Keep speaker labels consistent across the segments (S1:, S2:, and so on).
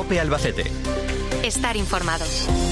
S1: COPE Albacete.
S2: Estar informado.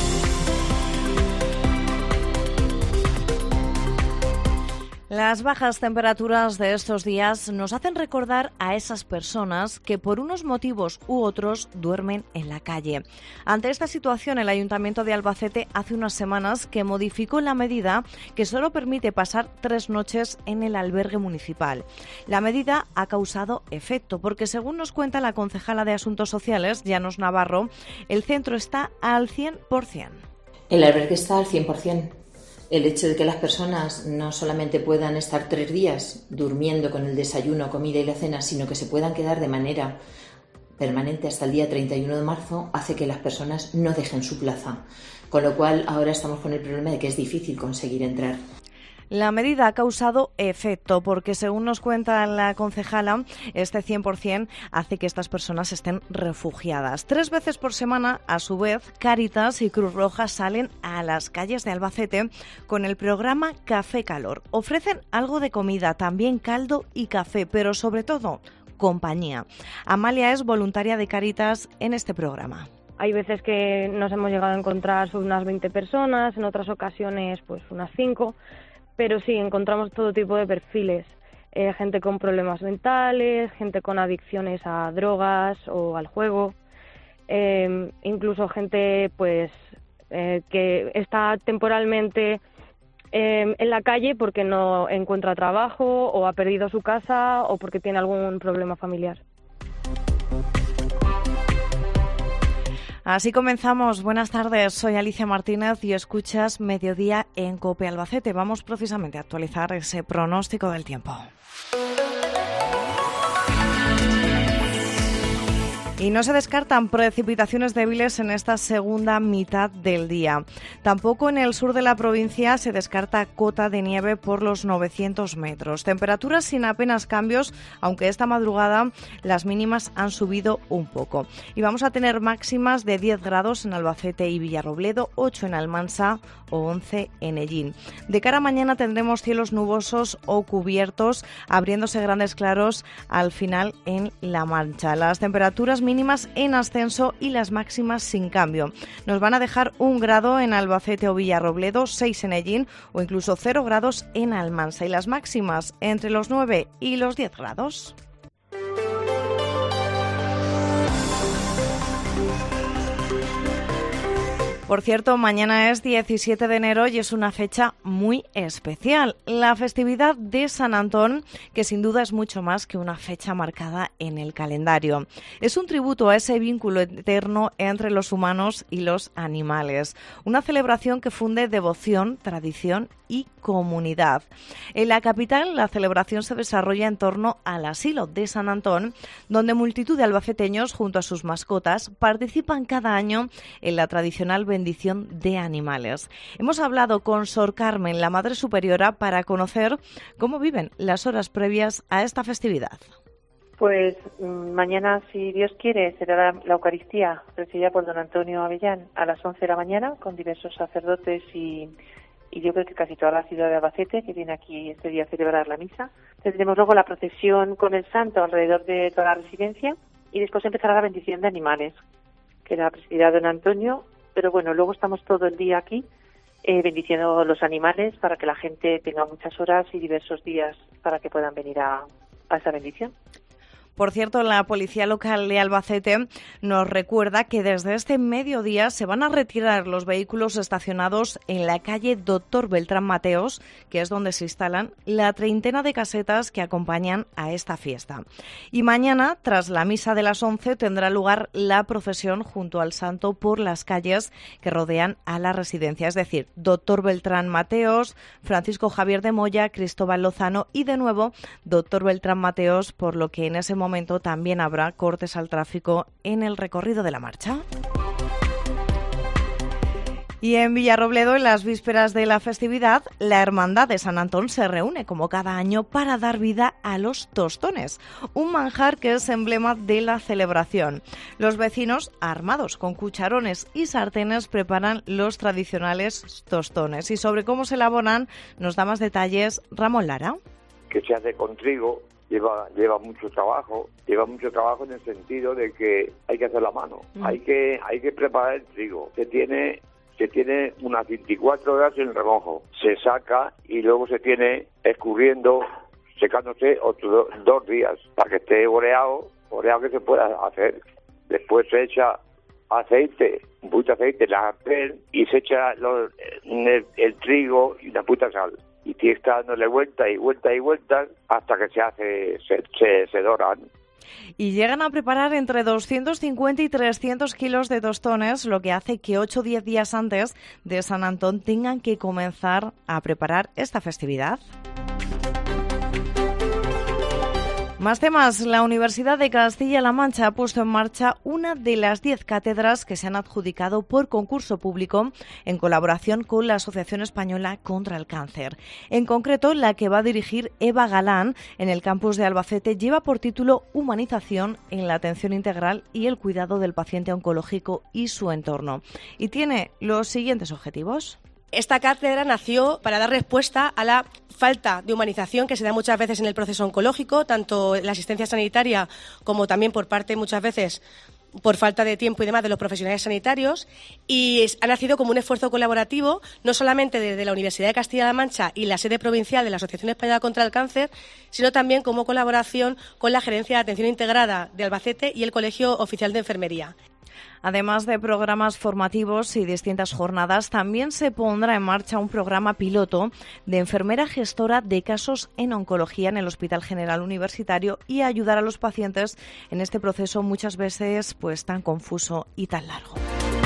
S3: Las bajas temperaturas de estos días nos hacen recordar a esas personas que por unos motivos u otros duermen en la calle. Ante esta situación, el Ayuntamiento de Albacete hace unas semanas que modificó la medida que solo permite pasar 3 noches en el albergue municipal. La medida ha causado efecto porque, según nos cuenta la concejala de Asuntos Sociales, Llanos Navarro, el centro está al 100%.
S4: El albergue está al 100%. El hecho de que las personas no solamente puedan estar 3 días durmiendo con el desayuno, comida y la cena, sino que se puedan quedar de manera permanente hasta el día 31 de marzo, hace que las personas no dejen su plaza. Con lo cual, ahora estamos con el problema de que es difícil conseguir entrar.
S3: La medida ha causado efecto porque, según nos cuenta la concejala, este 100% hace que estas personas estén refugiadas. 3 veces por semana, a su vez, Cáritas y Cruz Roja salen a las calles de Albacete con el programa Café Calor. Ofrecen algo de comida, también caldo y café, pero sobre todo compañía. Amalia es voluntaria de Cáritas en este programa.
S5: Hay veces que nos hemos llegado a encontrar sobre unas 20 personas, en otras ocasiones pues unas 5. Pero sí, encontramos todo tipo de perfiles, gente con problemas mentales, gente con adicciones a drogas o al juego, incluso gente pues que está temporalmente en la calle porque no encuentra trabajo o ha perdido su casa o porque tiene algún problema familiar.
S3: Así comenzamos. Buenas tardes, soy Alicia Martínez y escuchas Mediodía en COPE Albacete. Vamos precisamente a actualizar ese pronóstico del tiempo. Y no se descartan precipitaciones débiles en esta segunda mitad del día. Tampoco en el sur de la provincia se descarta cota de nieve por los 900 metros. Temperaturas sin apenas cambios, aunque esta madrugada las mínimas han subido un poco. Y vamos a tener máximas de 10 grados en Albacete y Villarrobledo, 8 en Almansa o 11 en Ellín. De cara a mañana tendremos cielos nubosos o cubiertos, abriéndose grandes claros al final en La Mancha. Las temperaturas mínimas en ascenso y las máximas sin cambio. Nos van a dejar 1 grado en Albacete o Villarrobledo, 6 en Ellín o incluso 0 grados en Almansa y las máximas entre los 9 y los 10 grados. Por cierto, mañana es 17 de enero y es una fecha muy especial, la festividad de San Antón, que sin duda es mucho más que una fecha marcada en el calendario. Es un tributo a ese vínculo eterno entre los humanos y los animales, una celebración que funde devoción, tradición y comunidad. En la capital, la celebración se desarrolla en torno al asilo de San Antón, donde multitud de albaceteños, junto a sus mascotas, participan cada año en la tradicional bendición de animales. Hemos hablado con Sor Carmen, la Madre Superiora, para conocer cómo viven las horas previas a esta festividad.
S6: Pues mañana, si Dios quiere, será la Eucaristía presidida por don Antonio Avellán a las 11 de la mañana, con diversos sacerdotes y yo creo que casi toda la ciudad de Albacete, que viene aquí este día a celebrar la misa. Tendremos luego la procesión con el santo alrededor de toda la residencia y después empezará la bendición de animales, que la presidirá don Antonio, pero bueno, luego estamos todo el día aquí bendiciendo los animales para que la gente tenga muchas horas y diversos días para que puedan venir a esa bendición.
S3: Por cierto, la Policía Local de Albacete nos recuerda que desde este mediodía se van a retirar los vehículos estacionados en la calle Doctor Beltrán Mateos, que es donde se instalan la 30 de casetas que acompañan a esta fiesta. Y mañana, tras la misa de las 11, tendrá lugar la procesión junto al santo por las calles que rodean a la residencia, es decir, Doctor Beltrán Mateos, Francisco Javier de Moya, Cristóbal Lozano y de nuevo Doctor Beltrán Mateos, por lo que en ese momento también habrá cortes al tráfico en el recorrido de la marcha. Y en Villarrobledo, en las vísperas de la festividad, la Hermandad de San Antón se reúne como cada año para dar vida a los tostones, un manjar que es emblema de la celebración. Los vecinos, armados con cucharones y sartenes, preparan los tradicionales tostones. Y sobre cómo se elaboran nos da más detalles Ramón Lara.
S7: Que se hace con trigo
S1: lleva mucho trabajo en el sentido de que hay que hacer la mano, hay que preparar el trigo, se tiene unas 24 horas en remojo, se saca y luego se tiene escurriendo, secándose otros 2 días para que esté oreado que se pueda hacer. Después se echa aceite, un poquito de aceite en la sartén y se echa el trigo y una puta sal. Y tienes que dándole vuelta y vuelta y vuelta hasta que se doran.
S3: Y llegan a preparar entre 250 y 300 kilos de tostones, lo que hace que 8 o 10 días antes de San Antón tengan que comenzar a preparar esta festividad. Más temas. La Universidad de Castilla-La Mancha ha puesto en marcha una de las 10 cátedras que se han adjudicado por concurso público en colaboración con la Asociación Española contra el Cáncer. En concreto, la que va a dirigir Eva Galán en el campus de Albacete lleva por título Humanización en la atención integral y el cuidado del paciente oncológico y su entorno. Y tiene los siguientes objetivos.
S7: Esta cátedra nació para dar respuesta a la falta de humanización que se da muchas veces en el proceso oncológico, tanto en la asistencia sanitaria como también por parte muchas veces por falta de tiempo y demás de los profesionales sanitarios, y ha nacido como un esfuerzo colaborativo no solamente desde la Universidad de Castilla-La Mancha y la sede provincial de la Asociación Española contra el Cáncer, sino también como colaboración con la Gerencia de Atención Integrada de Albacete y el Colegio Oficial de Enfermería.
S3: Además de programas formativos y distintas jornadas, también se pondrá en marcha un programa piloto de enfermera gestora de casos en oncología en el Hospital General Universitario y ayudar a los pacientes en este proceso muchas veces pues tan confuso y tan largo.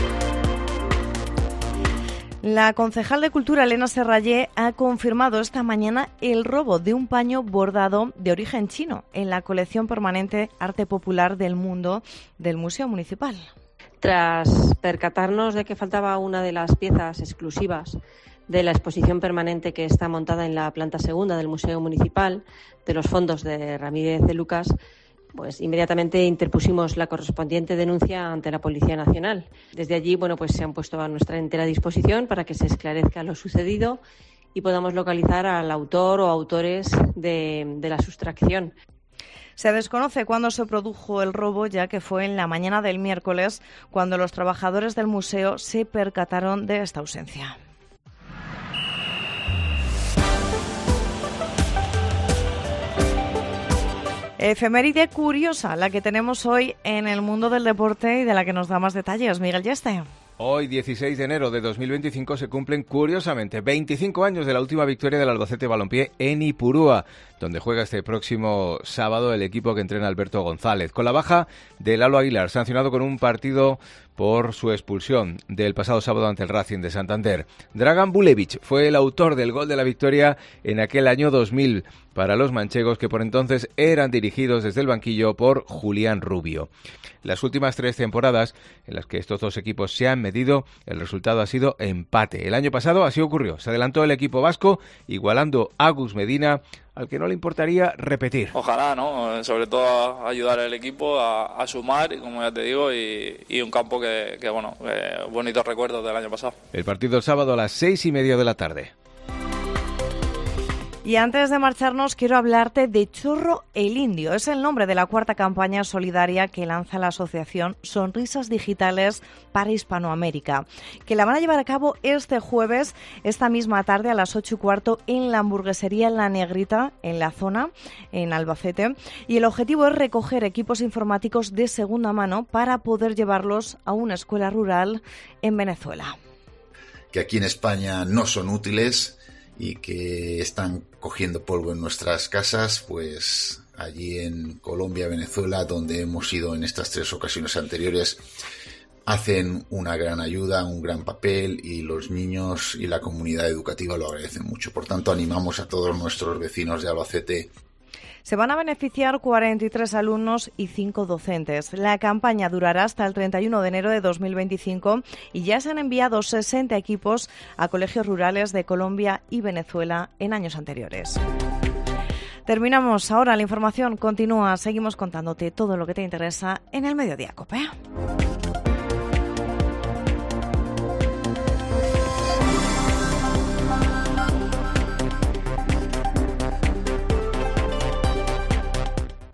S3: La concejal de Cultura, Elena Serrallé, ha confirmado esta mañana el robo de un paño bordado de origen chino en la colección permanente Arte Popular del Mundo del Museo Municipal.
S8: Tras percatarnos de que faltaba una de las piezas exclusivas de la exposición permanente que está montada en la planta segunda del Museo Municipal, de los fondos de Ramírez de Lucas, pues inmediatamente interpusimos la correspondiente denuncia ante la Policía Nacional. Desde allí, pues se han puesto a nuestra entera disposición para que se esclarezca lo sucedido y podamos localizar al autor o autores de la sustracción.
S3: Se desconoce cuándo se produjo el robo, ya que fue en la mañana del miércoles cuando los trabajadores del museo se percataron de esta ausencia. Efeméride curiosa, la que tenemos hoy en el mundo del deporte y de la que nos da más detalles. Miguel Yeste.
S9: Hoy, 16 de enero de 2025, se cumplen, curiosamente, 25 años de la última victoria del Albacete Balompié en Ipurúa, donde juega este próximo sábado el equipo que entrena Alberto González. Con la baja de Lalo Aguilar, sancionado con un partido por su expulsión del pasado sábado ante el Racing de Santander. Dragan Bulevic fue el autor del gol de la victoria en aquel año 2000 para los manchegos, que por entonces eran dirigidos desde el banquillo por Julián Rubio. Las últimas 3 temporadas en las que estos dos equipos se han medido, el resultado ha sido empate. El año pasado así ocurrió. Se adelantó el equipo vasco, igualando a Gus Medina, al que no le importaría repetir.
S10: Ojalá, ¿no? Sobre todo ayudar al equipo a sumar, como ya te digo, y un campo que bonitos recuerdos del año pasado.
S9: El partido el sábado a las 6:30 de la tarde.
S3: Y antes de marcharnos, quiero hablarte de Chorro el Indio. Es el nombre de la 4ª campaña solidaria que lanza la asociación Sonrisas Digitales para Hispanoamérica, que la van a llevar a cabo este jueves, esta misma tarde a las 8:15 en la hamburguesería La Negrita, en la zona, en Albacete. Y el objetivo es recoger equipos informáticos de segunda mano para poder llevarlos a una escuela rural en Venezuela.
S11: Que aquí en España no son útiles y que están cogiendo polvo en nuestras casas, pues allí en Colombia, Venezuela, donde hemos ido en estas 3 ocasiones anteriores, hacen una gran ayuda, un gran papel, y los niños y la comunidad educativa lo agradecen mucho. Por tanto, animamos a todos nuestros vecinos de Albacete.
S3: Se van a beneficiar 43 alumnos y 5 docentes. La campaña durará hasta el 31 de enero de 2025 y ya se han enviado 60 equipos a colegios rurales de Colombia y Venezuela en años anteriores. Terminamos ahora. La información continúa. Seguimos contándote todo lo que te interesa en el Mediodía COPE.